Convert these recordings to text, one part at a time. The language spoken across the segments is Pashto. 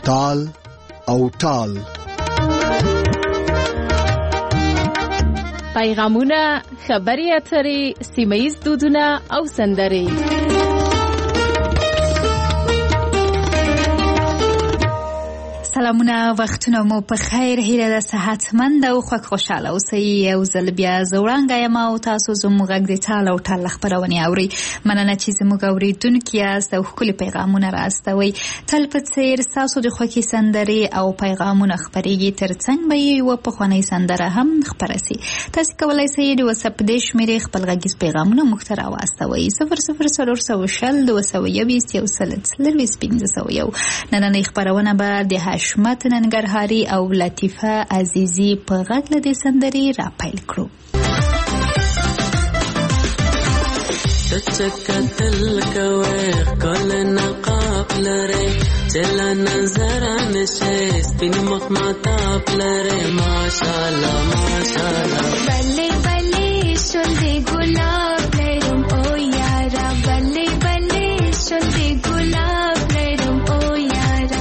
تال او ټال. پیغامونه، خبري اترې، سیمه‌ییز دودونه او سندرې. سلامونه، وختونه مو په خیر. هیله ده صحتمند او خوشاله اوسئ. یو ځل بیا زه وړانګه یم او تاسو زموږ غږ د ټال او ټال خپرونې اورئ. مننه چې زموږ اورېدونکي یاست او ښکلي پیغامونه رااستوئ. تل په څېر ستاسو د خوښې سندرې او پیغامونه خپرېږي. تر څنګ به یې یوه پخوانۍ سندره هم خپره سي. تاسو کولی سئ د واتساپ په دې شمېرې خپل غږیز پیغامونه موږ ته راواستوئ. 00420 221 1501. نننۍ خپرونه به د حشمت ننګرهاري او لطیفه عزیزي په غږ له دې سندرې را پیل کړو. تچکتل کوي کل نقاب لره چلا نظر نشه سپین مخمتاب لره ماشاءالله ماشاءالله بلې بلې شونډې ګلاب لرم او یارا بلې بلې شونډې ګلاب لرم او یارا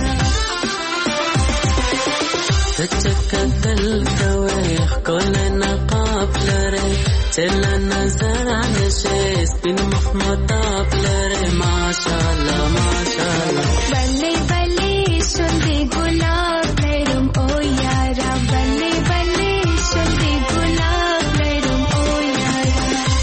تچکتل کوي کل نقاب لره چلا نظر نشه سپین مخمتاب لره ماشاءالله ماشاءالله بلې بلې شونډې ګلاب لرم او یارا بلې بلې شونډې ګلاب لرم او یارا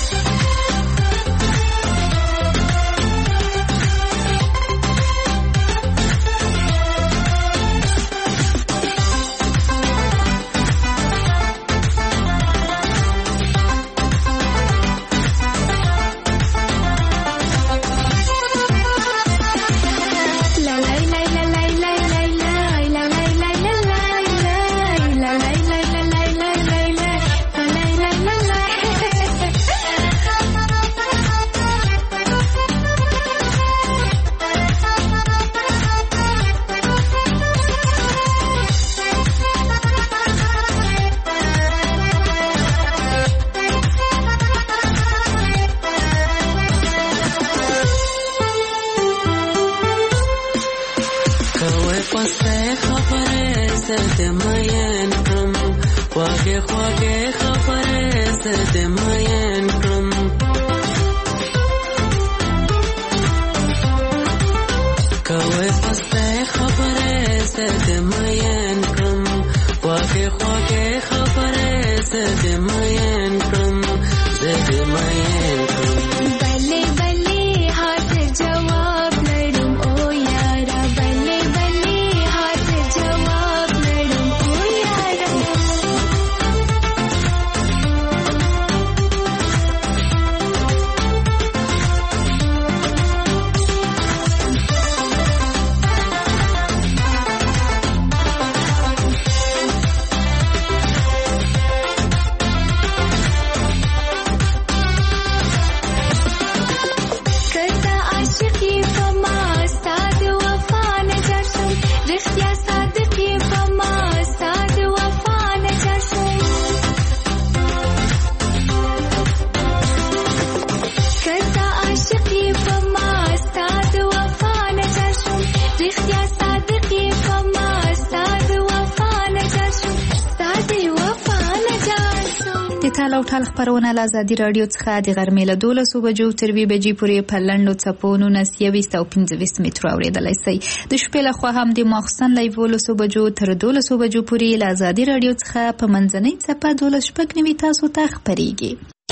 ټال او ټال خپرونه له ازادي راډیو څخه د غرمې له 12 بجو تر 2 بجې پورې په لنډو څپو 19 او 25 مترو اورېدلی شئ. د شپې لخوا هم د ماخوستن له 11 بجو تر 12 بجو پورې له ازادي راډیو څخه په منځنۍ څپه 12 تاسو ته خپرېږي.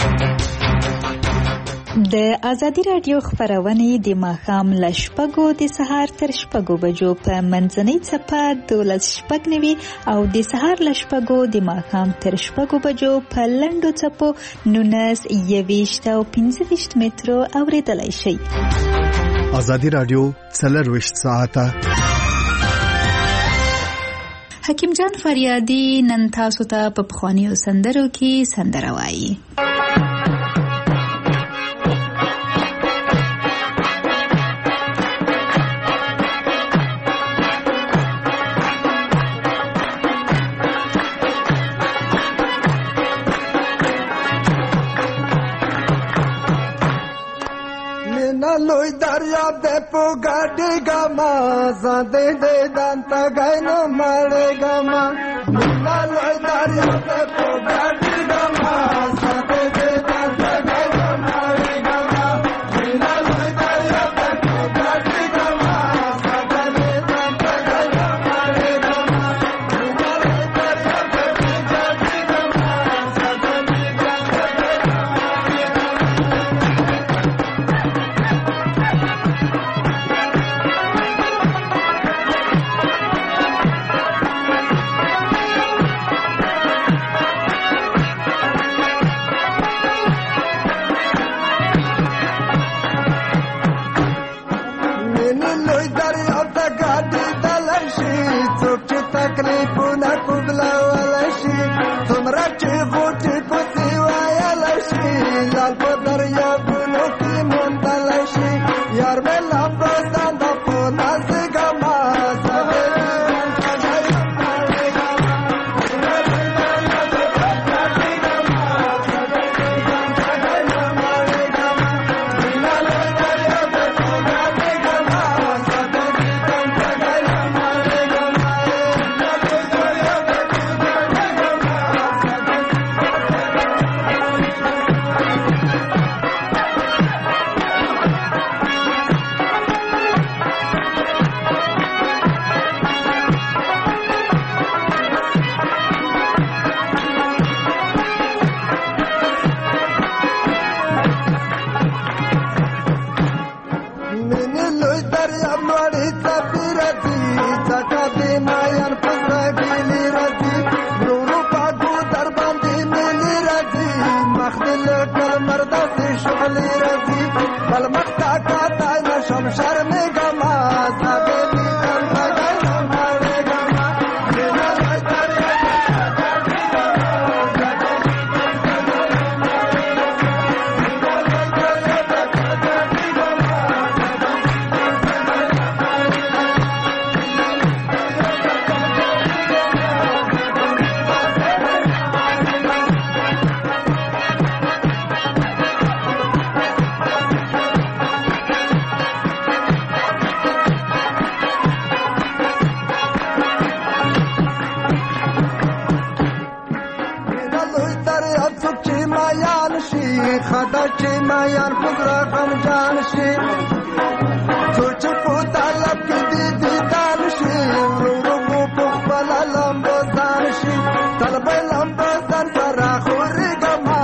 د ازادي راډیو خپرونې د ماښام له 6 د سهار تر 6 بجو په منځنۍ څپه 12 او د سهار له 6 د ماښام تر 6 بجو په لنډو څپو 19 او 25 مترو اورېدلی شئ. ازادي راډیو 24 ساعته. حکیم جان فریادي نن تاسو ته په پخوانیو سندرو کې سندره وایي. لوی دریا درب دې پوګاډي ګما زده دې دانت غاینو مړې ګما مینا لوی درب دې پوګاډي ګما زده دې دانت غاینو مړې ګما مینا لوی درب دې پوګاډي ګما زده دې دانت غاینو مړې ګما مینا لوی درب دې پوګاډي ګما زده دې دانت تکلیفونه کوبلولی شي څومره چې غوټې کوڅې ویلی شي لال په دریابونو کې موندلی شي یار مې لا په ځانده په نازېږمه خدا چې مایان پزرا غمجان شي څوک چې په طلب کې دي دیدان شي ورو ورو په خپل لمبو ځان شي طلب لمبو ځان سره خوري ګما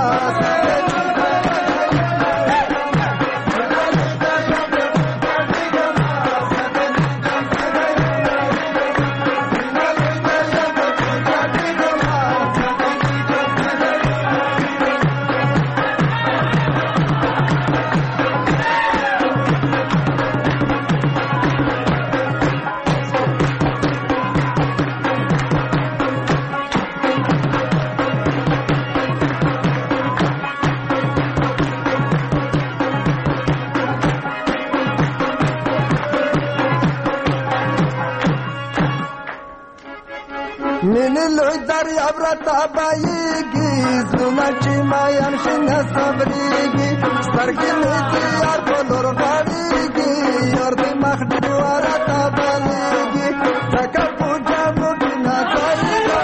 مینې لوی دریاب راته بایېږي زړونه چې مایان شي نه صبرېږي سترګې مې د یار په لور غاړېږي یار د مخ ډېوه راته بلېږي ټکه په جامو کې ناځایېږم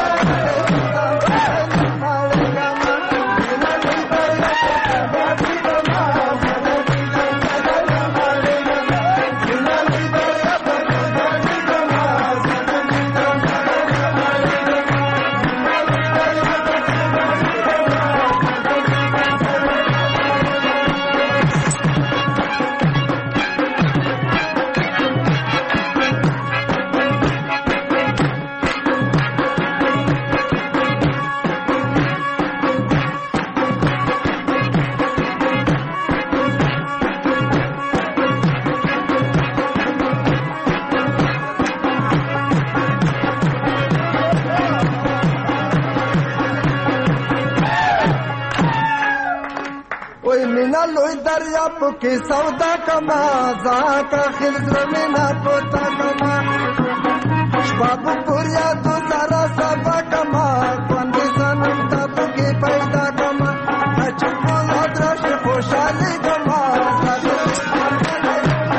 مینا لوی دریاب کې سودا کما ځکه خل زړه مینا پتا کما شپاب پوریا تو سارا سبا کما باندې سنم تاسو کې پیدا کما چې په لادرش خوشالي کما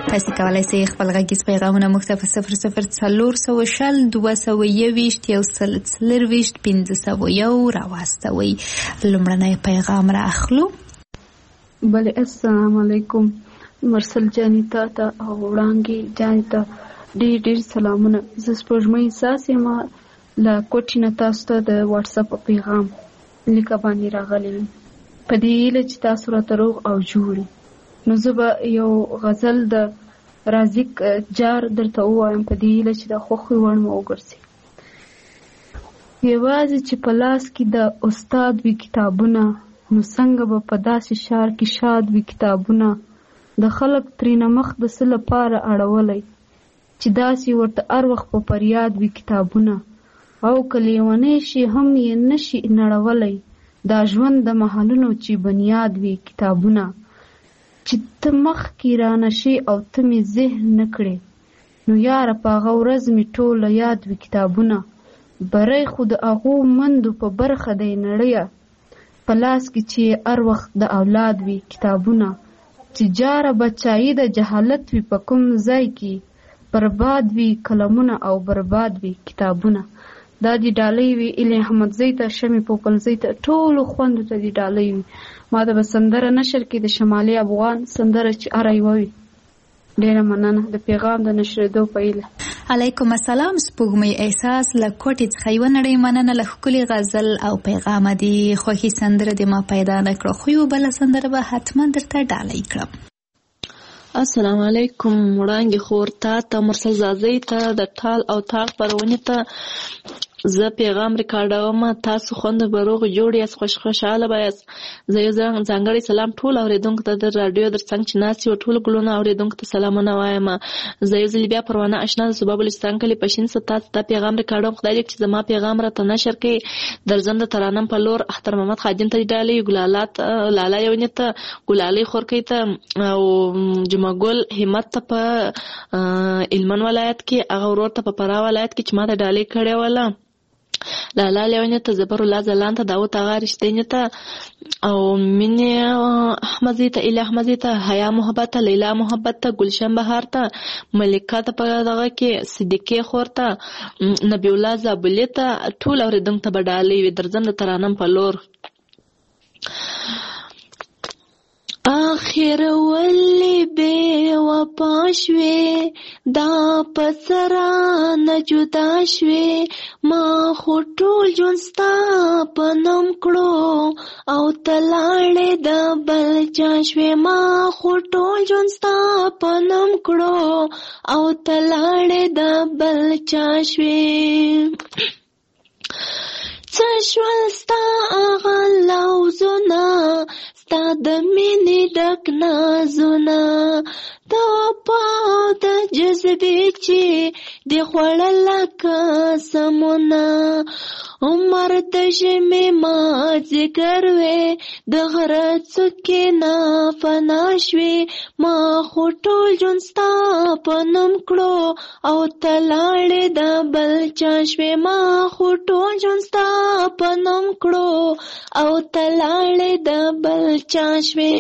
تاسو کولای شئ خپل غږیز پیغامونه موږ ته په 004002221 راواستوئ. لومړنی پیغام را اخلو. بله، السلام علیکم. مرسل جانی ته او وړانګې جانی ته ډېر سلامونه. زه سپوږمۍ احساس یم له کوټې نه تاسو ته د واتساپ پیغام لیکه باندې راغلی یم په دې هیله چې تاسو راته روغ او جوړ. نو زه به یو غزل د رازق جار درته ووایم په دې هیله چې د خوښې وړ مو وګرځي. یوازې چې په لاس کې د استاد وي کتابونه، نو څنګه به په داسې ښار کې شاد وي کتابونه. د خلک ترېنه مخ د څه لپاره اړولی چې داسې ورته هر وخت په فریاد وي کتابونه. او که لیونی شي هم یې نشي نړولی دا ژوند د محلونو چې بنیاد وي کتابونه. چې ته مخکې رانه شي او ته مې ذهن نه کړې، نو یاره په هغه ورځ مې ټوله یاد وي کتابونه. بری خو د هغو مندو په برخه دی نړیه، په لاس کې چې هر وخت د اولاد وي کتابونه. چې جاره بچایي د جهالت وي په کوم ځای کې، برباد وي قلمونه او برباد وي کتابونه. دا دی ډالۍ وي ایلی احمدزی ته، شمې پوپلزی ته، ټولو خوندو ته دی ډالۍ وي. ما ته به سندره نشر کې د شمالي افغان سندره چې اره یې ووي. ډېره مننه د پیغام د نشرېدو په هیله. علیکم السلام. سپوږمۍ احساس له کوټې څخه یوه نړۍ مننه له ښکلي غزل او پیغامه دي. خوښي سندره د ما پیدا نه کړه، خو یو بله سندره به حتما درته ډالۍ کړم. السلام علیکم. وړانګې خور ته مرسل زازۍ ته د ټال او تاق پرونې ته زه پیغام ریکارډوم. تاسو خوند به روغ جوړ یاست، خوشحاله به یاست. زه یو ځانګړی سلام ټول اورېدونکو ته د راډیو در څنګ چې ناست یو ټولو ګلونه اورېدونکو ته سلامونه وایم. زه یو ځلې بیا پروانه اشنا د صوبه بلوچستان کلي پشین څه تاسو ته پیغام ریکارډوم. خدای دې چې زما پیغام راته نشر کړي. درځم د ترانم په لور اختر محمد خادم ته ډالۍ، ګلالات لالا یونې ته، ګلالۍ خورکۍ ته او جمعګل همت ته په هلمند ولایت کې، هغه ورور ته په فراه ولایت کې چې ما ته ډالۍ کړې وله. لالا لیونې ته، زبر الله ځلان ته، داود اغا رښتینې ته او مینې احمدزي ته، ایله احمدزي ته، حیا محبت ته، لیلا محبت ته، گلشن بهار ته، ملکه ته په دغه کې، صدیقې خور ته، نبی الله زابلي ته، ټول اورېدونکو ته به ډالۍ وي. درځم د ترانم په لور. آخر ولی بے وفا شوی دا پسرانه جدا شوی، ما خو ټول ژوند ستا په نوم کړو او تلاړې د بل چا شوی. ما خو ټول ژوند ستا په نوم کړو او تلاړې د بل چا شوی. څه شول ستا هغه لوظونه، ستا د مینې ډک نازونه، د وفا او د جذبې چې دې خوړله قسمونه. عمر د ژمې مازدیګر وې، د غره څوکې نه فنا شوې، ما خو ټول ژوند ستا په نوم کړو او ته لاړې د بل چا شوې. ما خو ټول ژوند ستا په نوم کړو او ته لاړې د بل چا شوې.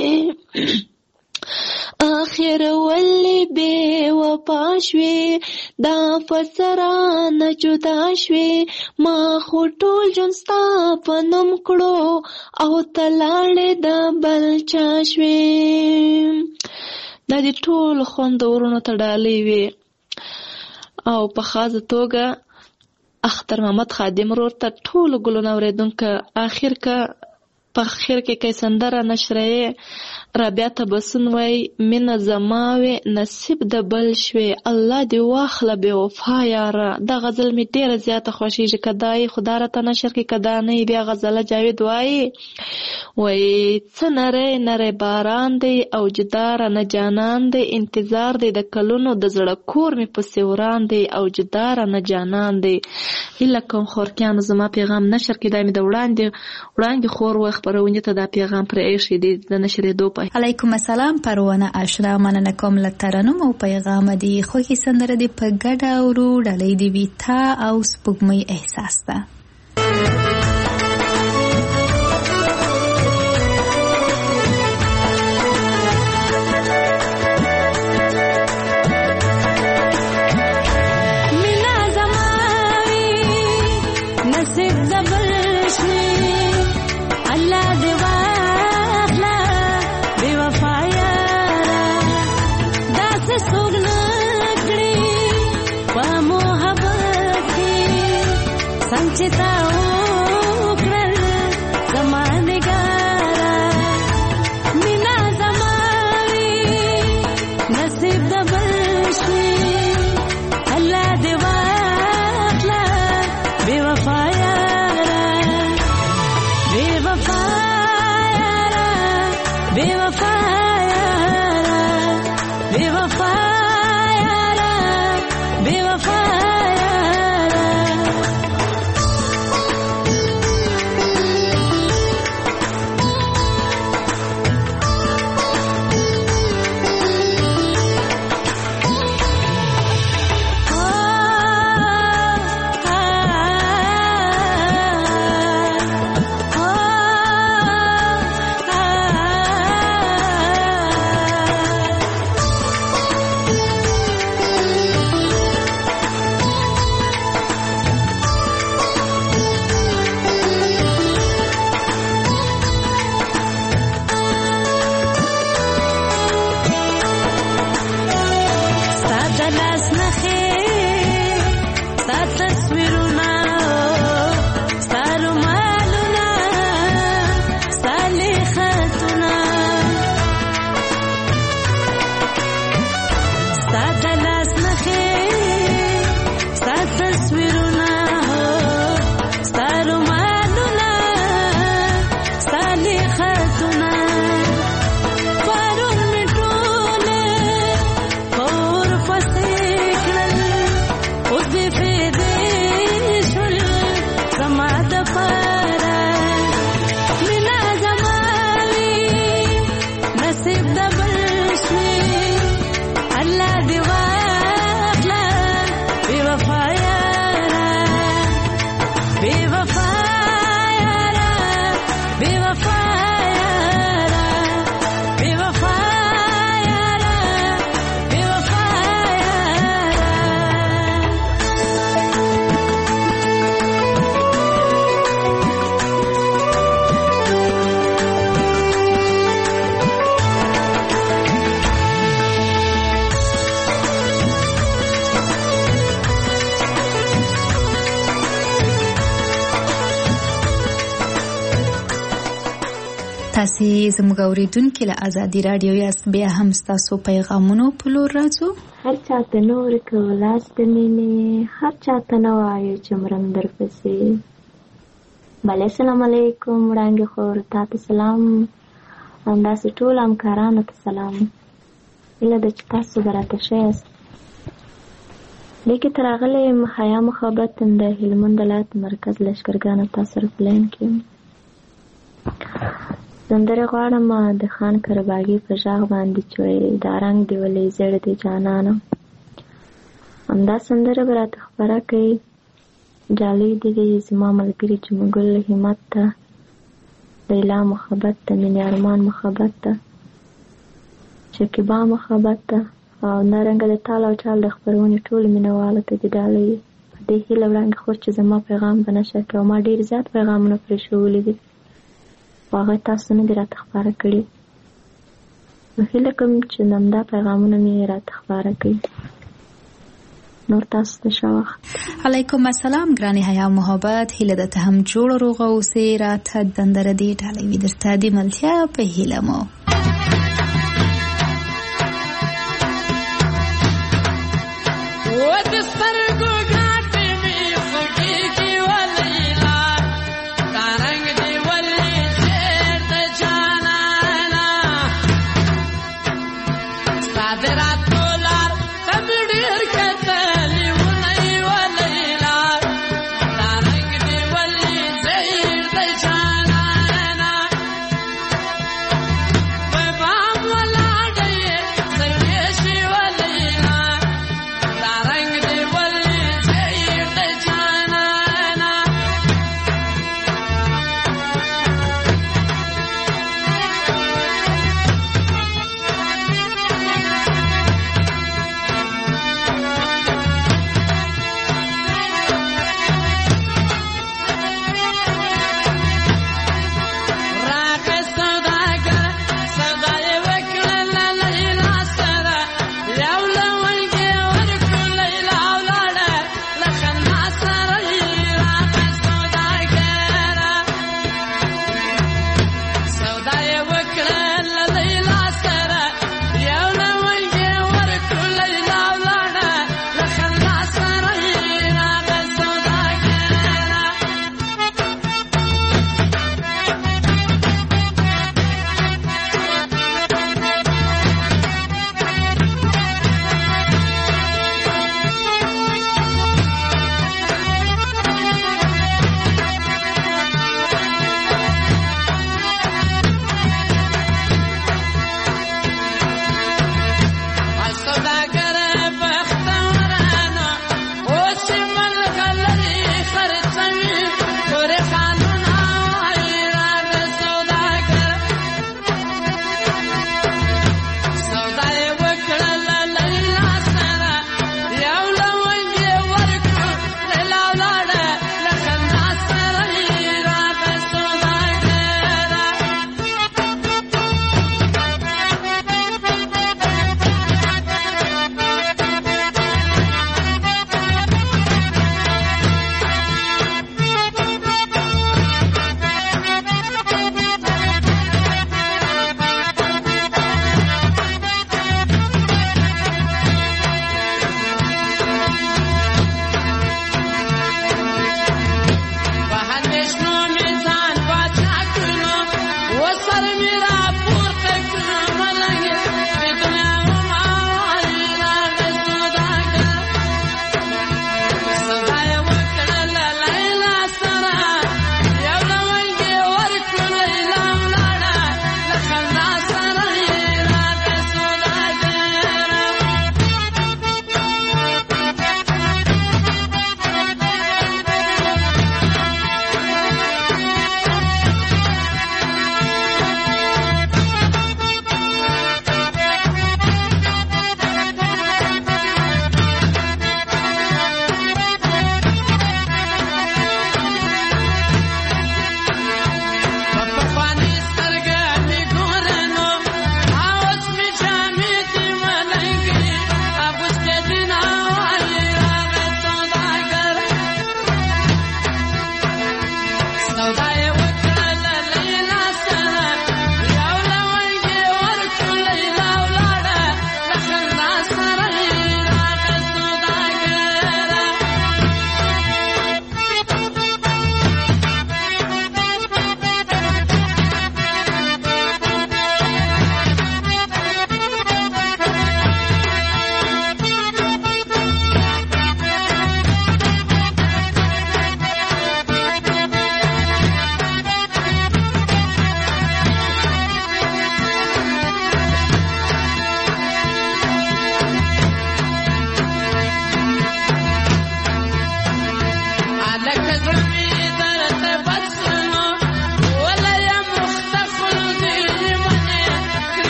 آخر ولی بے وفا شوی دا فسرانه جدا شوی، ما خو ټول ژوند ستا په نوم کړو او ته لاړې د بل چا شوی. دا دې ټول خوندو ورونو ته ډالۍ وي او په خاصه توګه اختر محمد خادم ورور ته، ټولو ګلونه اورېدونکو. آخر که په خیر کې کای سندره نشرې رابعه تبسم وای، مینه زماوي نصیب د بل شوي، الله دې واخله بې وفا یاره. دا غزل مې ډېره زیاته خوښېږي. که دا یې خدا راته نشر کړي، که دا نه یې بیا غزله جاوید وایي څه نری نری باران دی او جدا رانه جانان دی، انتظار دی د کلونو د زړه کور مې پسې وران دی او جدا رانه جانان دی. هیله کوم خورکیانو زما پیغام نشر کړي. دا مې د وړانګې خور و خپرونې ته دا پیغام پرې ایښی دی د نشرېدو په. علیکم السلام. پروانه اشرا مننه کوم له ترنم او پیغام دی. خوښي سندره دی په ګډه اورو. ډالۍ دی وي تا او سپوږمۍ احساس ته. تاسې زموږ اورېدونکي له ازادي راډیو یاست. بیا هم ستاسو پیغامونو په لور راځو. هر چاته نور که ولاس د مینې، هر چاته نه وایو چې مرم در پسې. بله سلام علیکم وړانګې خور، تا ته سلام، همداسې ټول همکارانو ته سلام. هیله ده چې تاسو به راته ښه یاست. دې کې ته راغلی یم حیا محبت د هلمند ولایت مرکز لښکرګاه نه تا سره په لاین کې یم. سندره غواړم د خان کرباغي په غږ باندې چې دا رنګ دی ولې زړه دی جانانه. همدا سندره به راته خپره کوي. جالۍ دې وي زما ملګري چې مګل همت ته، لیلا محبت ته، مینې ارمان محبت ته، شکیبا محبت ته، او نارنګه د تال او چال د خپرونې ټولو مینهوالو ته د ډالۍ په دې هیله وړاندې خور چې زما پیغام به نشر کړي. ما ډېر زیات پیغامونه پرېښولي دي خو هغه تاسو نه دي راته خپاره کړي. نو هیله کوم چې همدا پیغامونه مې راته خپاره کړي. نور تاسو ته ښه وخت. علیکم السلام ګرانې حیا محبت، هیله ده ته هم جوړ روغه اوسې. راته دندره دې ډالۍ وي درته د ملتیا په هیله مو.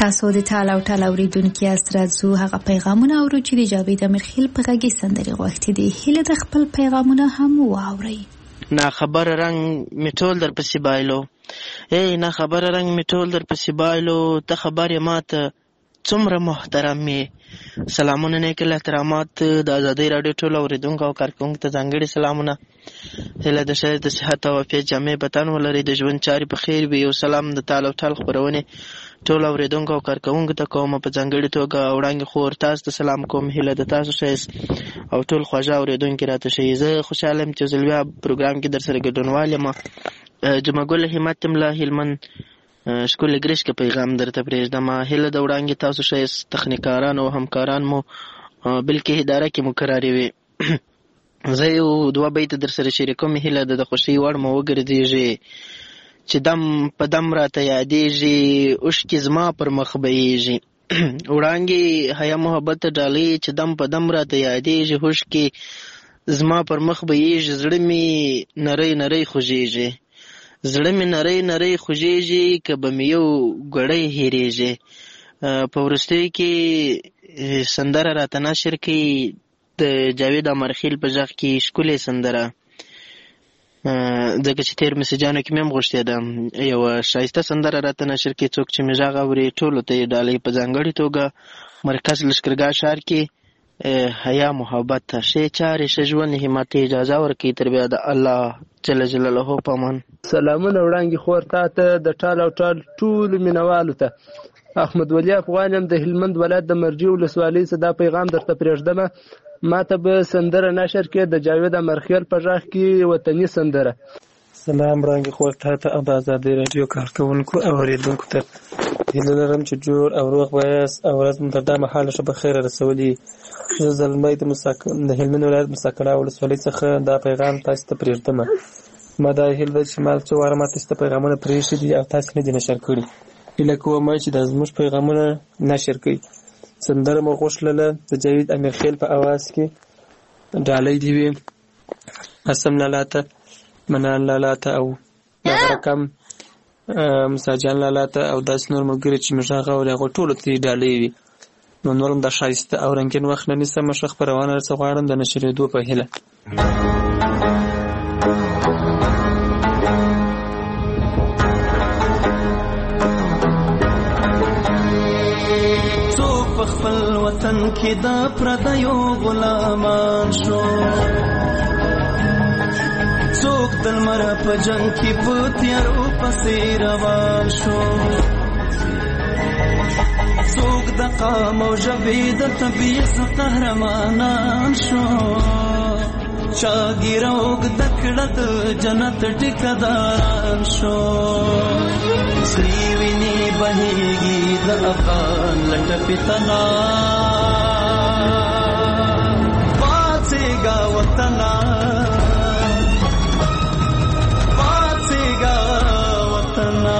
تاسو د ټال او ټال اوریدونکو یاست. راځو هغه پیغامونه اورو چې د جاوید امیرخیل په غږی سندرې غوښتي دي. هیله د خپل پیغامونه هم واورئ. نه خبر رنگ میټول در پسې بایلو، نه خبر رنگ میټول در پسې بایلو، ته خبر یې ماته څومره محترم یې. سلامونه نیک احترامات د ازادۍ راډیو ټول اوریدونکو او کارکونکو ته ځانګړي سلامونه. هیله د شاید د صحت او عافیت جامع بدن ولري، د ژوند چارې په خیر وي. یو سلام د تال او ټال خپرونې ټول اوریدونکو او کارکونکو ته کوم. په ځانګړي توګه وړاندې خور تاسو ته سلام کوم. هیله د تاسو ښایست او ټول خواږه اوریدونکي راته شي. زه خوشحاله یم چې زه بیا پروګرام کې در سره ګډونوال یم. جمعه ګل همت یم له هلمند ښکلې ګرشک پیغام درته پرېږدم. هیله د وړاندې تاسو ښایست تخنیکاران او همکاران مو بلکې اداره کې مقررې وي. زه یو دوه بیته در سره شریکوم. هیله د خوښۍ وړ مو وګرځېږي چې دم په دم راته یادېږي، اوښکې زما پر مخ بهېږي. وړانګې حیا محبت ډالۍ چې دم په دم راته یادېږي، اوښکې زما پر مخ بهېږي. زړه مې نری نری خوږېږي، زړه مې نری نری خوږېږي، که به مې یو ګړی هېرېږي. په وروستیو کې سندره راته نشر کړي د جاوید امیرخیل په غږ کې ښکلې سندره، ځکه چې تېر میسجانو کې مې هم غوښتې ده یوه ښایسته سندره راته نشر کړي. څوک چې مې غږ اوري ټولو ته یې ډالۍ. په ځانګړې توګه مرکز لښکرګاه ښار کې حیا محبت ته ښې چارې ښه ژوند همت اجازه ورکوي. تر بیا د الله جل جلاله په امان. سلامونه وړاندې خور تا ته د ټال او ټال ټولو مینوالو ته. احمد ولی افغان یم د هلمند ولایت د مرجې ولسوالۍ څخه. دا پیغام درته پرېږدم. ما ته به سندره نشر کړې د جاوید امیرخیل په غږ کې وطني سندره. سلام وړاندې خور تا ته او د ازادۍ راډیو کارکوونکو او اورېدونکو ته. هیله لرم چې جوړ او روغ به یاست او ورځ مو تر دا مهاله ښه په خیره رسولي. زه زلمی د هلمند ولایت مساکړه ولسوالۍ څخه دا پیغام تاسو ته پرېږدم. ما دا هیله ده چې ما څو واره ما تاسو ته پیغامونه پرېښي دي او تاسو نه دي نشر کړي. هیله کوم چې دا زموږ پیغامونه نشر کړئ. سندره مو غوښتله د جاوید امیرخیل په اواز کې. ډالۍ دې وي قسم لالا ته، منان لالا ته او دغه رقم مساجان لالا ته او داسې نور ملګري چې موږ هغه اوري هغو ټولو ته یې ډالۍ وي. نو نور هم دا ښایسته او رنګین وخت نه نیسم. ښه خپرونه درڅه غواړم د نشرېدو په هیله. خپل وطن کې د پردیو غلامان شو، څوک د لمر په جنګ کې په تیارو پسې روان شو، څوک د قام او ژبې د طبیعت قهرمانان شو، چا ګیره اوږده کړه د جنت ټیکداران شو. سرې وینې بهېږي د افغان لټه فتنا، پاڅېږه وطنه پاڅېږه وطنه.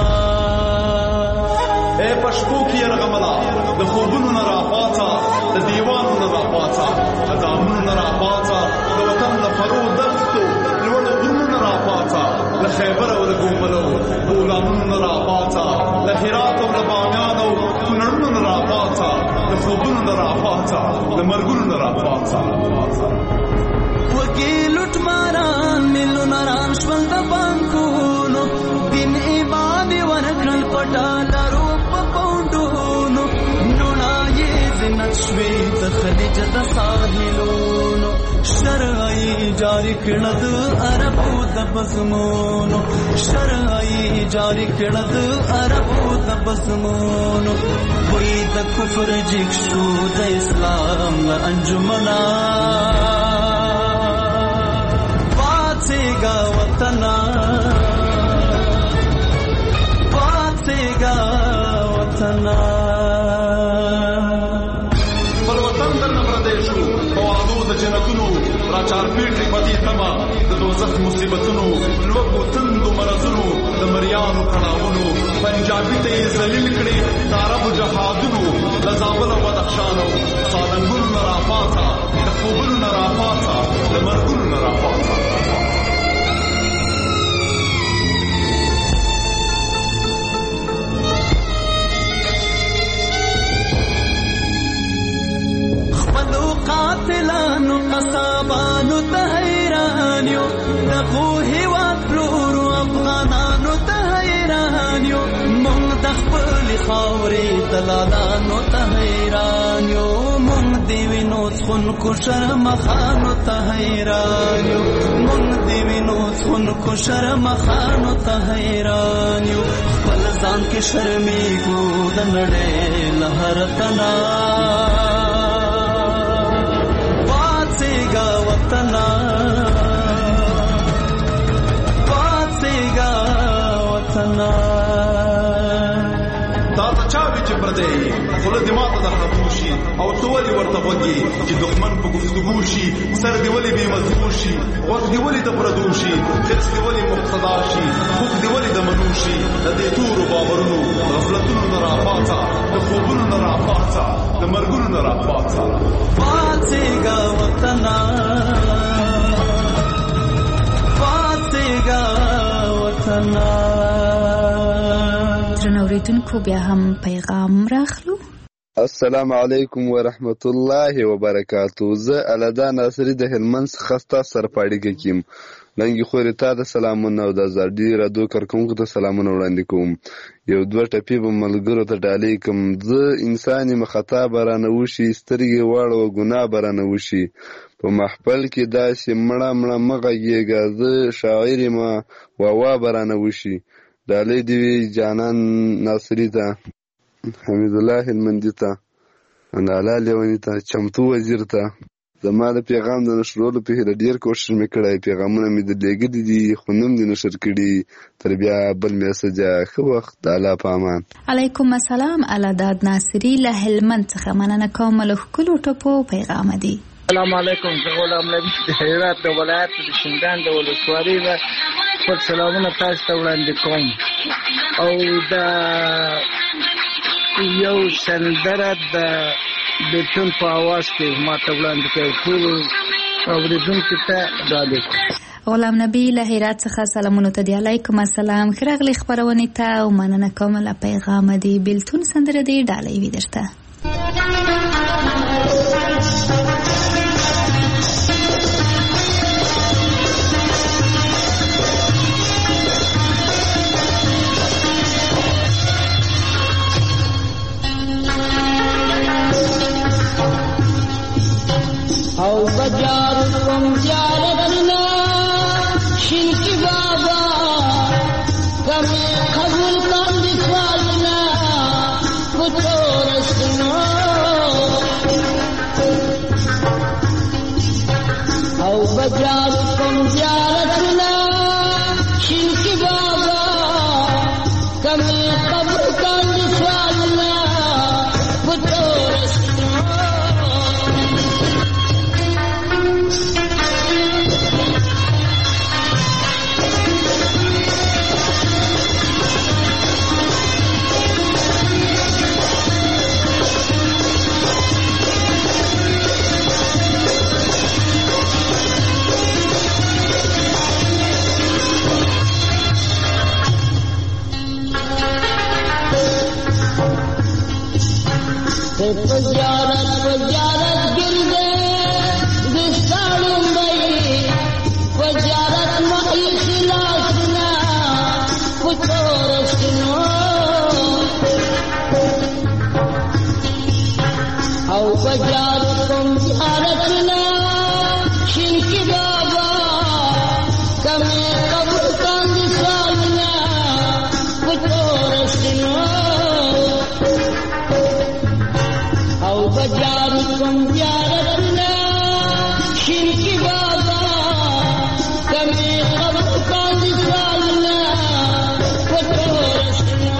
ای په شپو کې یرغمله د خوبونو نه راپاڅه، د دیوانو نه راپاڅه، د دامونو نه راپاڅه، د وطن د فرو دښتو لوړو غرونو نه راپاڅه، له خیبر او له ګوملو بولانونو نه راپاڅه، له هرات او له بامیان او کونړونو نه راپاڅه، د خوبونو نه راپاڅه، د مرګونو نه راپاڅه. وږي لوټماران میلیونران شول د بانکونو، دین ایمان یې ورکړل په ډالرو په پونډونو، نوڼا یې زینت شوې د خلیج د ساحلونو، شرعي جاری کړه د عربو د بزمونو، شرعي جاری کړه د عربو د بزمونو. وی د کفر جګ شو د اسلام له انجمنا، پاڅېږه وطنه پاڅېږه وطنه. بل وطن درنه پردی شو په وعدو د جنتونو، راچارپېټې په دې تمه د دوزخ مصیبتونو، لوږو تندو مرضونو د مریانو کړاوونو، پنجابي ته یې ذلیل کړې د عربو جهادونو، د زابل او بدخشان او سالنګونو نه راپاڅه، د خوبونو نه راپاڅه، د مرګونو نه راپاڅه. مصابانو ته حیران یو دغو هیواد پلورو افغانانو ته حیران یو مونږ د خپلې خاورې دلالانو ته حیران یو مونږ د وینو څښونکو شرمخانو ته حیران یو مونږ د وینو څښونکو شرمخانو ته حیران یو خپل ځان کې شرمېږو د نړۍ له هر تنا پاڅېږه وطنه پاڅېږه وطنه دا ته چا وي چې پردی خوله دې ماته در خطو شي او ته ولې ورته غوږ چې دښمن په گفتگو شي سر دې ولې بې مضمون شي غوږ دې ولې د پردو شي حرص دې ولې مقتدا شي خوب دې ولې د منو شي د دې تورو باورونو غفلتونو نه راپاڅه د خوبونو نه راپاڅه د مرګونو نه راپاڅه پاڅېږه وطنه پاڅېږه وطنه. درنو اوریدونکو بیا هم پیغام راخلو. السلام علیکم ورحمت الله وبرکاتو. زه الدا ناصری د هلمند څخه ستاسو سره پاړیږه کیم. لنګي خوري تا د سلامونه او د ازادي رادیو کارکونکو ته سلامونه وړاندې کوم. یو دوه ټپې به ملګرو ته ډالۍ کوم. زه انساني مخطا برانه وشي سترګې واړه و ګناه برانه وشي په محفل کې داسې مړه مړه مغږیږه زه شاعر ما واوا برانه وشي. ډالۍ دی وی جانان ناصری ته حمید الله هلمندي ته اندالا لیونی ته چمتو وزیر ته زما د پیغام د نشرولو په هیله ډیر کوشش مې کړی. پیغامونه مې د لېږلي دي خو نوم دې نشر کړي. تر بیا بل میسجه ښه وخت د الله په امان. علیکم السلام. الاداد ناصری له هلمند څخه مننه کوم له ښکلو ټپو پیغام دی. السلام علیکم. زه غلام نبی د هرات د ولایت د شینډان د ولسوالۍ نه خپل سلامونه تاسو ته وړاندې کوم او د یو سندره د بیتون په اواز کې ما ته وړاندې کوي. ټول اوریدونکو ته ډالۍ کوم. غلام نبی له هرات څخه سلامونه ته دی. علیکم السلام. خراغلی خبرونه ته او مننه کوم له پیغام دی. بیلتون سندره دی ډالۍ وی درته. او بجار کم زیارتنا شنکی بابا کمی قبول کن دفالنا کتورستنا او بجار کم زیارتنا شنکی بابا کمی قبول کن دفالنا کتورستنا وزارت گردے دستاروں بھائی وزارت مائی خلافنا کچھ اور سنو او وزارت کم زیارتنا شنکی بابا کمی قبول کن دسالنا کچھ اور سنو او بجار کم زیارتنا شرکی بابا کمی قبل کن سالنا کتورستنا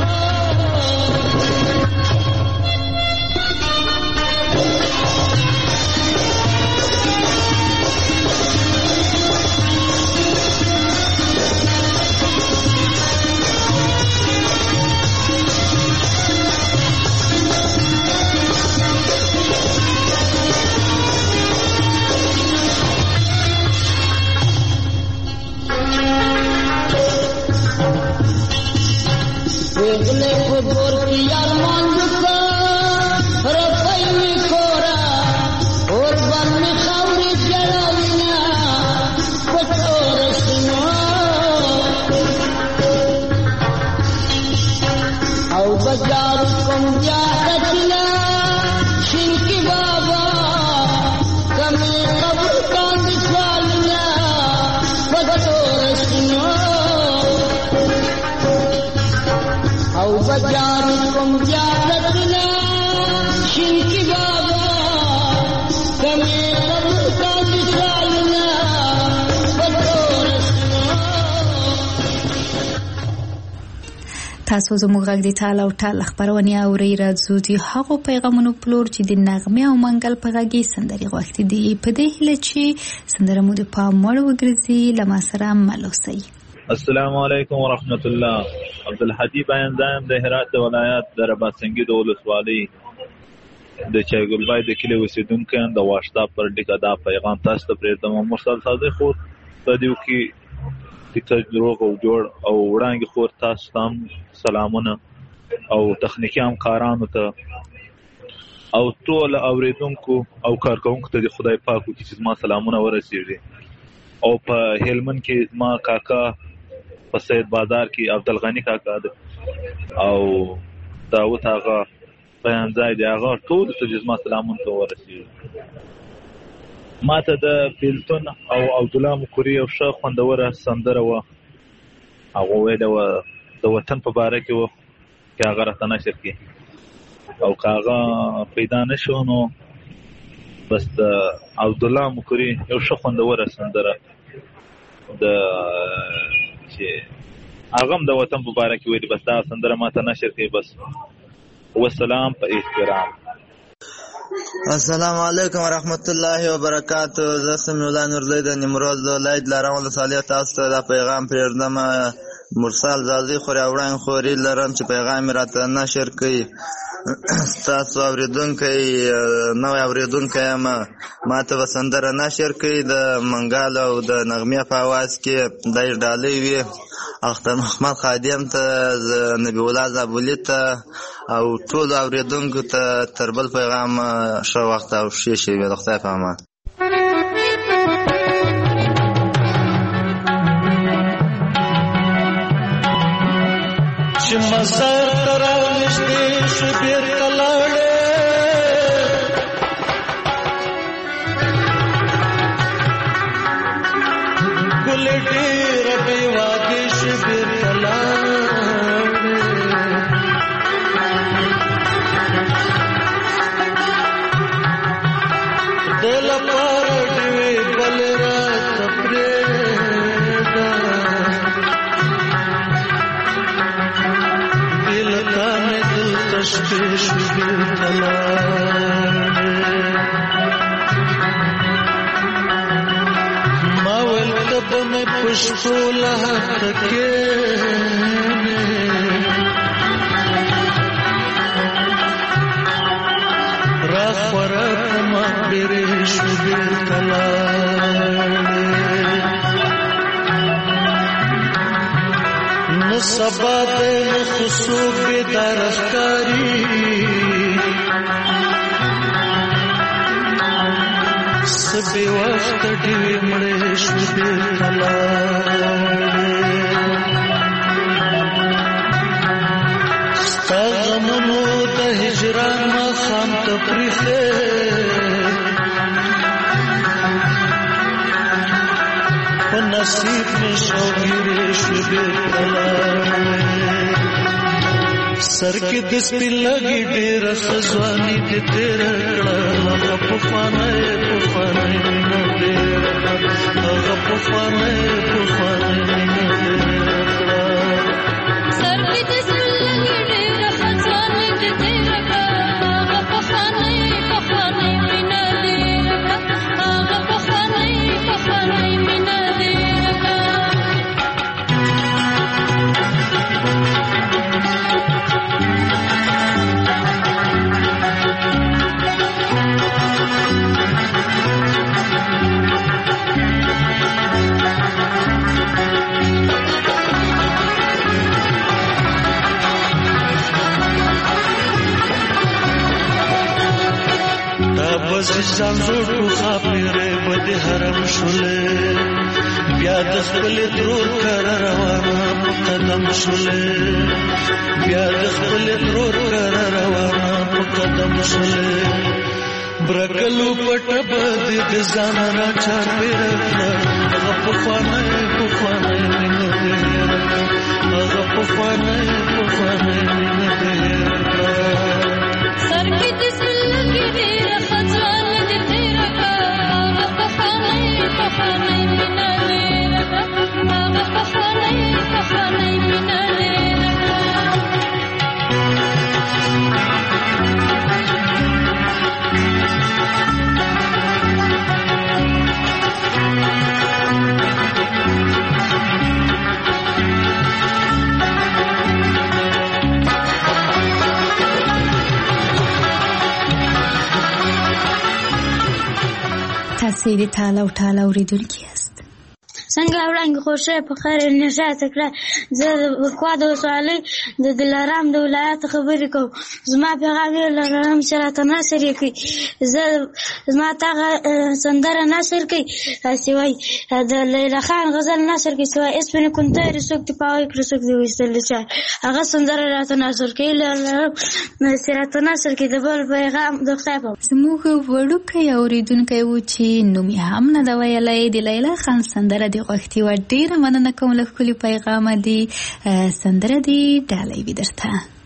تاسو زموږ غږ د تال او ټال خبرونه اورئ. راځو د هغو پیغامونو پلور چې د نغمې او منګل په غږ کې سندرې غوښتي دي. په دې هیله چې سندره مو د پام وړ وګرځي. له ما سره مل اوسئ. السلام علیکم ورحمت الله. عبدالحدی بیانزایم د هرات ولایت د رباطسنګي د ولسوالۍ د چایګلبای د کلي اوسیدونکو د واشدا پر ډیکه دا پیغام تاسو ته پرېږدم. مرسل صادق خور په دې کې د دروغ او جوړ او وړاندې خور تاسو ته سلامونه او تخنیکي همکارانو ته او ټول اوریدونکو او کارکونکو ته د خدای پاک چې زما سلامونه ورسیږي. او په هلمند کې زما کاکا په سید بازار کې عبدالغنی کاکا ده او داوود هغه بیان ځای دی، هغه ټول ته زما سلامونه ورسیږي. ما ته د بیلتون او عبدالله مکوري یو ښه خوندوره سندره وه، هغه ویله وه د وطن په باره کې وه چې هغه راته نشر کړي او که هغه پیدا نه شو نو بس د عبدالله مکوري یو ښه خوندوره سندره د چې هغه هم د وطن په باره کې ویلي، بس دا سندره ما ته نشر کړي. بس والسلام په احترام. السلام علیکم ورحمت الله وبرکاتہ. زه سمیع الله نورزی د نیمروز د ولایت لارام ولسوالۍ تاسو ته دا پیغام پرېږدم. مرسل زازي خوري وړاندې خوري لرم چې پیغام راته نشر کړي. تاسو اوریدونکي نو اوریدونکي ما ته سندره نشر کړي د منګال او د نغمې په आवाज کې د ډالۍ وي. اختر محمد خادم ته، نبی الله زابولی ته او ټول اوریدونکو ته تر بل پیغام ښه وخت او ښې شېبې. د خدای په امان. چې مزار ته رانږدې شو بېرته لاړې، ګلې ډېره بې وادې شوې بېرته لاړې. د لپاره ډېوې بلې راته پرېږده، دلته مې دلته شپې شوې بېرته لاړې. ما ویل ته به مې په شپو له هفته کښېنې، راخوره کړمه بیرې شوې بېرته لاړې. نه سبا دی نه خو څوک بیداره ښکاري، څه بې وخته ډېوې مړې شوې بېرته لاړې. ستا غمونو د هجران ماښام ته پرېښې، په نصیب مې شوګیرې شوې بېرته لاړې. سر کې د سپین لګي ډېره ښه ځواني دې تېره کړه، هغه پخوانی مینه ډېره کړه، هغه پخوانی مینه ډېره کړه. سر کې د سپین لګي ډېره ښه ځواني دې تېره کړه، هغه پخوانی مینه ډېره کړه، هغه پخوانی مینه ډېره کړه. بس ځان زوړ کو خاپېرې به دې حرم شولې، بیا د خپلې ترور کره روانه په قدم شولې، بیا د خپلې ترور کره روانه په قدم شولې. برکلو پټه به دې د ځان را چاپېره کړه، هغه پخوانی مینه ډېره کړه، هغه پخوانی مینه ډېره کړه. سر کې د سپین لګي ډېره ښه ځواني دې تېره کړه، هغه پخوانی مینه ډېره کړه، هغه پخوانی مینه ډېره کړه. تاسې د ټال او ټال اورېدونکي یاست. څنګه وړاندې خوښه په خیر نشاط کړه. زه د خوا د وسوالۍ د دلارام د ولایت خبرې کوم. زما پیغام یې لرم چې راته نثر یې کوي. زما تاغه سندره نثر کوي داسې وایي د لیلا خان غزل نثر کوي چې وایي اسپنې کونترې څوک دې پاوی کړه څوک دې ویستل د چا هغه سندره راته نثر کوي. لرم چې راته نثر کوي د بل پیغام د خدای په زموږ وړوکی اورېدونکی و چې نوم یې هم نه ده ویلی د لیلا خان سندره د غوښتي وه. ډېره مننه کوم له ښکلي پیغامه دي. سندره دې ډالۍ وي درته.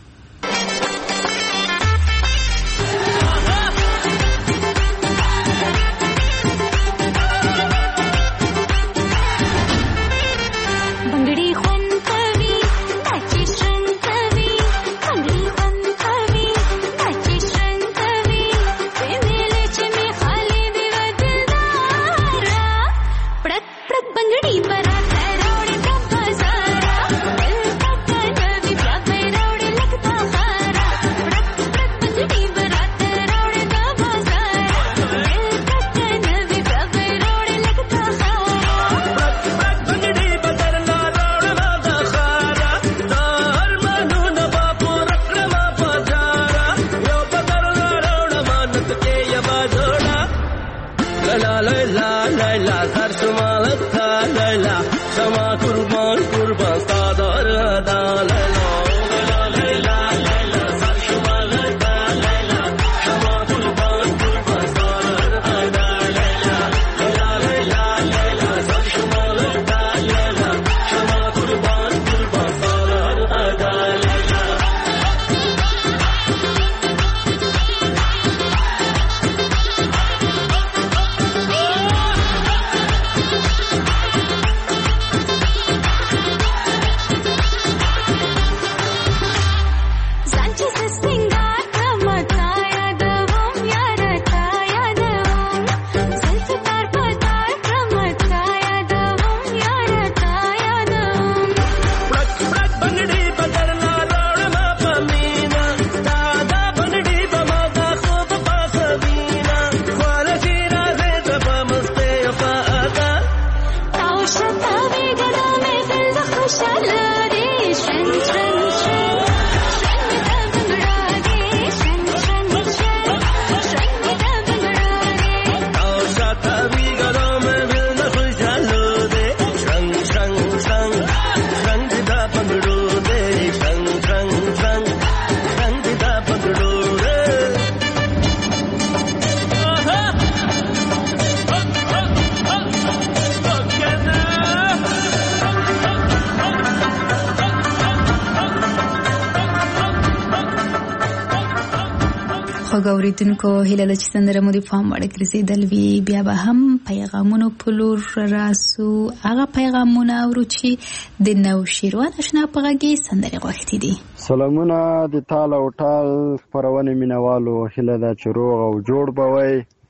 اورېدونکو هیله ده چې سندره مو د پام وړ ګرځېدل وي. بیا به هم پیغامونو په لور راسو. هغه پیغامونه اورو چې د نوشیروان اشنا په غږ کې سندرې غوښتي دي. سلامونه د ټال او ټال خپرونې مینوالو، هیله ده چې روغ او جوړ به وئ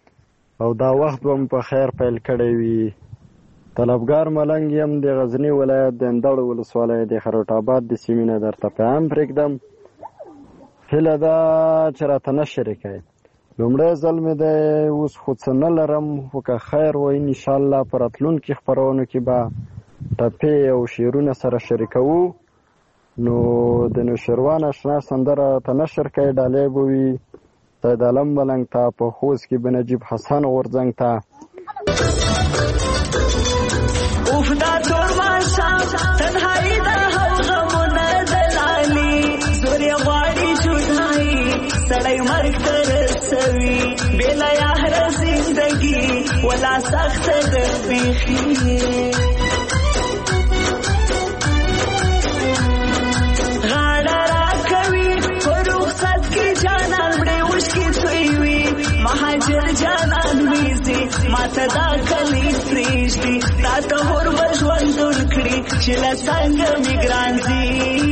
او دا وخت به مو په خیر پیل کړی وي. طلبګار ملنګ یم د غزني ولایت د اندړ ولسوالۍ د خروټ آباد د سیمې نه درته پیغام پرېږدم. هیله ده چې راته نشر کوئ. لومړی ځل مې دی، اوس خو څه نه لرم، خو که خیر وای انشاءالله په راتلونکي خپرونو کې به ټپې او شعرونه سره شریکوو. نو د نوشیروان اشنا سندره ته نشر کوئ، ډالۍ به وي سید عالم ملنګ ته، په خوست کې به نجیب حسن غورځنګ ته. اوف دا ټول ماښام تنهایي ده او غمونه دلالي زور یې غواړي جدایي سړی مرګ ته رسوي بې له یاره زندګي ولا سخته ده بیخي غاړه راکوي په رخصت کې جانان مړې اوښکې تویوي مهاجر جانان ویزي ماته دا کلی پرېږدي تا ته هور به ژوند جوړ کړي چې له څنګه مې ګران ځي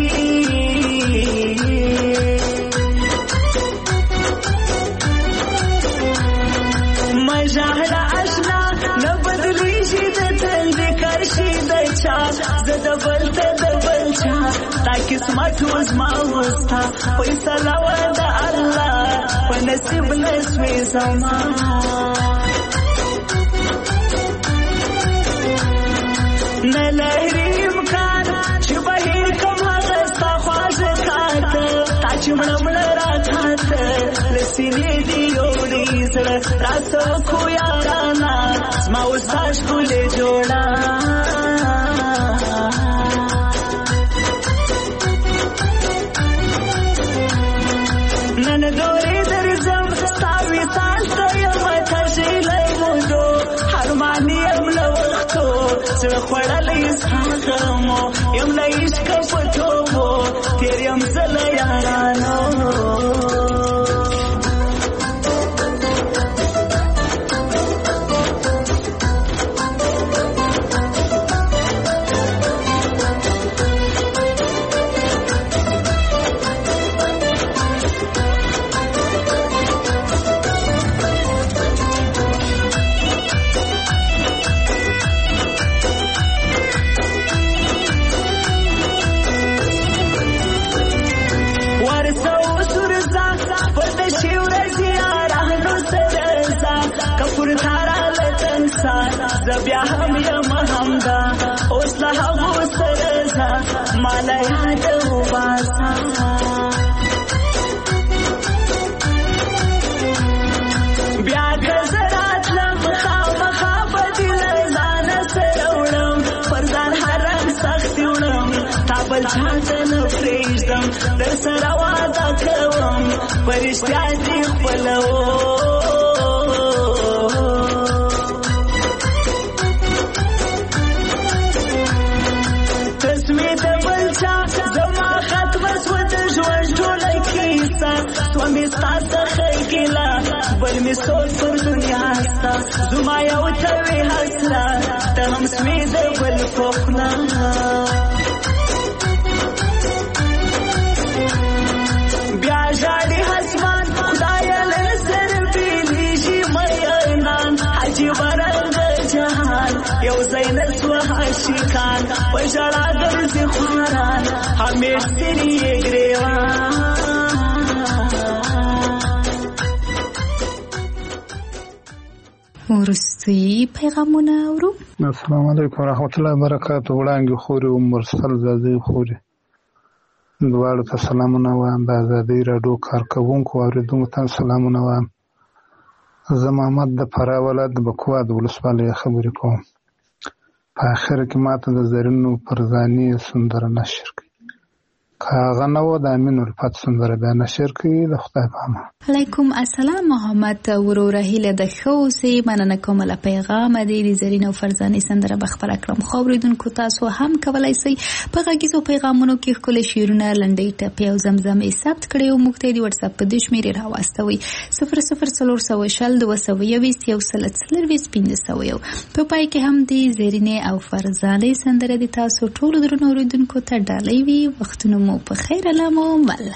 مه ژاړه اشنا نه بدلېږي د تل د کرشي د چا زه د بل ته د بل چا تا قسمت و زما وستا فیصله وه د الله په نصیب نه سوې زما سینې دی یوړي زړه راسو کو یارانا زما وساش کولې جوړا نن دورې درځم ستاوي سالته یم تشیلې مودو هرماني یم له وختو زړه خوړلې ساغمو یم له عشق په توبو تیر یم زه له یارانو زبیا هم یم همدا اوس له هغو سره ځه ما له یاده وباسه بیا که زه راتلم خامخا به دې له ځانه سره وړم پر ځان هر رنګ سختي وړم تا بل چا ته نه پرېږدم در سره وعده کوم په رښتیا دې خپلوم بل می سوچ پر دنیا ستا زما یو توی حسرا ته هم سمې د بل پوخنا بیا ژاړي حسمان خدایه له سر بیلیږي میینان عجیبه رنګ جهان یو ځای نسوه عاشقان په ژړا ګرځي خواران همیش ځینې یې ګریوان وروستي پیغامونه اورو. السلام علیکم ورحمت الله وبرکاتہ. وړانګې خوري او مرسل زازي خوري دواړو ته سلامونه وایم. د ازادۍ راډیو کارکوونکو اورېدونکو ته سلامونه وایم. زه محمد د فراه ولایت د بکوا د ولسوالۍ خبرې کوم. په اخر کې ماته د زرینو پرزاني سندره نشر کړي. که هغه نه و د امین الفت سندره بیا نشر کړي. د خدای په امان. علیکم السلام محمد وروره هیله د ښه اوسئ. مننه کوم له پیغامه د زرین او فرزاني سندره به خپره کړم. خو اورېدونکو تاسو هم کولی شئ په غږیزو پیغامونو کې ښکلي شعرونه لنډۍ ټپې او زمزمې ثبت کړئ او موږ ته یې د وټساپ په دې شمېرې راواستوئ 00400 په پای کې هم د زرینې او فرزاني سندره د تاسو ټولو درنو اورېدونکو ته ډالۍ وي. وختونه مو په خیر لمو مل.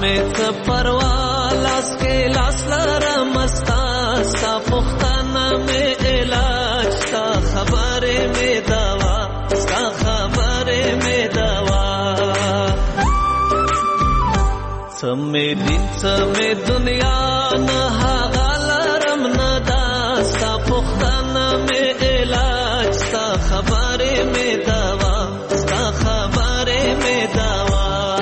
مې څه پروا لاس کې لاس لرم ستا ستا پوښتنه مې علاج ستا خبرې مې دوا ستا خبرې مې دوا څه مې دین څه مې دنیا نه هغه لرم نه دا ستا پوښتنه مې علاج ستا خبرې مې دوا ستا خبرې مې دوا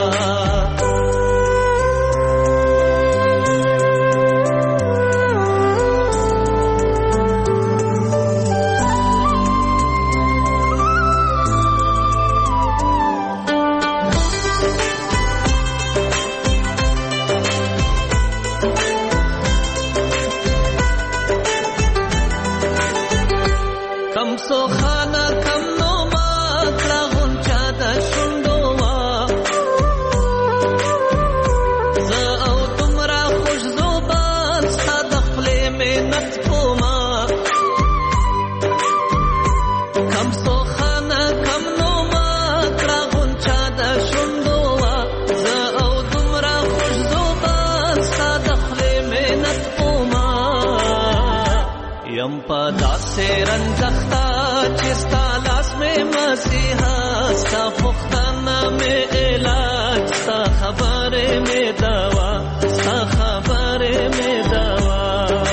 رنځختا چې ستا لاس مې مسیحا ستا پوښتنه مې علاج ستا خبرې مې دوا ستا خبرې مې دوا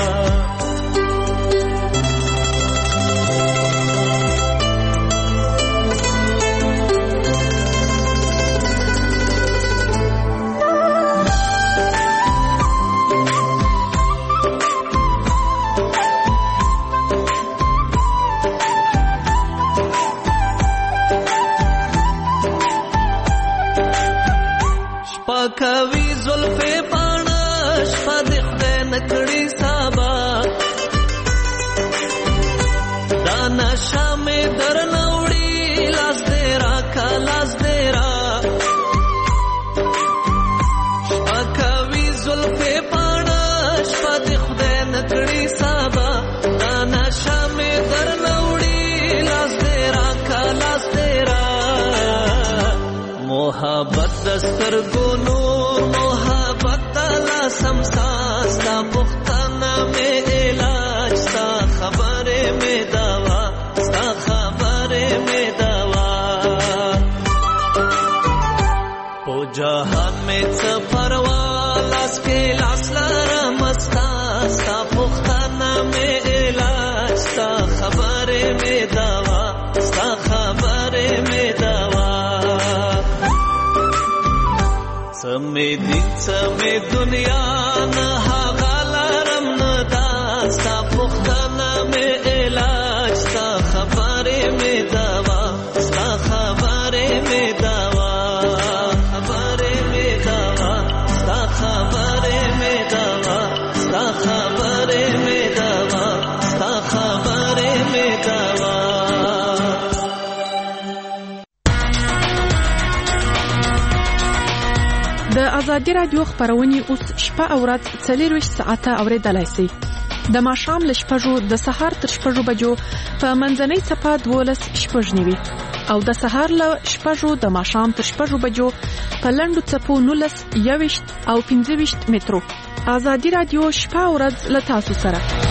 کوي زلفې پاڼه شپه د خدای نکړي سبا دا نشه مې درنه وړي لاس دې راکه لاس دې را شپه کوي زلفې پاڼه شپه د خدای نکړي سبا دا نشه مې درنه وړي لاس دې راکه لاس دې را محبت دسترګونو محبت تلا سمسا ستا پوښتنه مې علاج ستا خبرې مې دوا ستا خبرې مې دوا په جهان مې څه پروا لاس کې لاس لرم ستا ستا پوښتنه مې علاج ستا خبرې مې دوا ستا خبرې مې دوا سمې دین سمې دنیا نه هغه لرم نه دا ستا پوښتنه مې علاج ستا خبرې مې دوا ستا خبرې مې دوا خبرې مې دوا ستا خبرې مې دوا ستا خبرې مې دوا ستا خبرې مې دوا د ازادي رادیو خبرونه اوس شپه او ورځ 24 ساعته اوریدلای شئ د ماښام ل 6 د سحر تر 6 بجو په منځنۍ صفه 12:09 او د سحر ل 6 د ماښام تر 6 بجو په لندو صفو 19 21 او 25 مترو ازادي رادیو شپه او ورځ ل تاسو سره